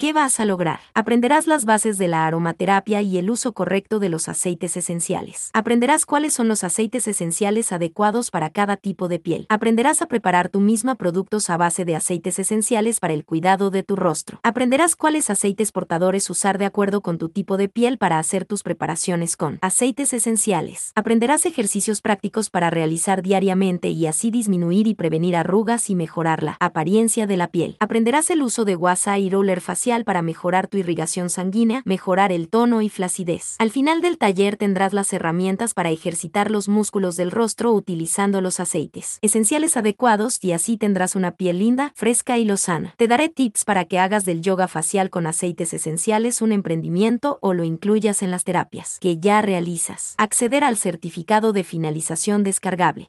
¿Qué vas a lograr? Aprenderás las bases de la aromaterapia y el uso correcto de los aceites esenciales. Aprenderás cuáles son los aceites esenciales adecuados para cada tipo de piel. Aprenderás a preparar tú misma productos a base de aceites esenciales para el cuidado de tu rostro. Aprenderás cuáles aceites portadores usar de acuerdo con tu tipo de piel para hacer tus preparaciones con aceites esenciales. Aprenderás ejercicios prácticos para realizar diariamente y así disminuir y prevenir arrugas y mejorar la apariencia de la piel. Aprenderás el uso de guasa y roller facial para mejorar tu irrigación sanguínea, mejorar el tono y flacidez. Al final del taller tendrás las herramientas para ejercitar los músculos del rostro utilizando los aceites esenciales adecuados y así tendrás una piel linda, fresca y lozana. Te daré tips para que hagas del yoga facial con aceites esenciales un emprendimiento o lo incluyas en las terapias que ya realizas. Acceder al certificado de finalización descargable.